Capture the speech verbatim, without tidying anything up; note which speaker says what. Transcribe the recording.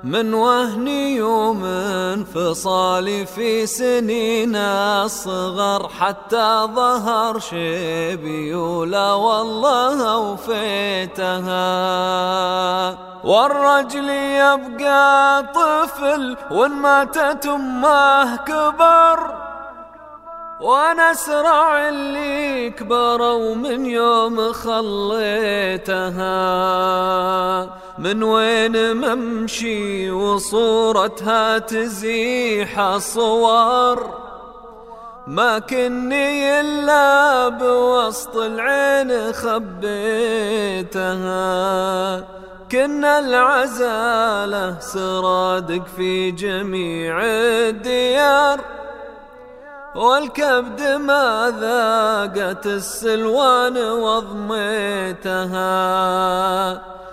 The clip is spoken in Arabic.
Speaker 1: من وهني يوم انفصالي في سنين الصغر حتى ظهر شيبي ولا والله أوفيتها. والرجل يبقى طفل وإن ماتت أمه كبر، وانا اسرع اللي كبروا من يوم خليتها. من وين ممشي وصورتها تزيح الصور، ما كني الا بوسط العين خبيتها. كنا العزالة سرادق في جميع الديار، والكبد ما ذاقت السلوان وضميتها.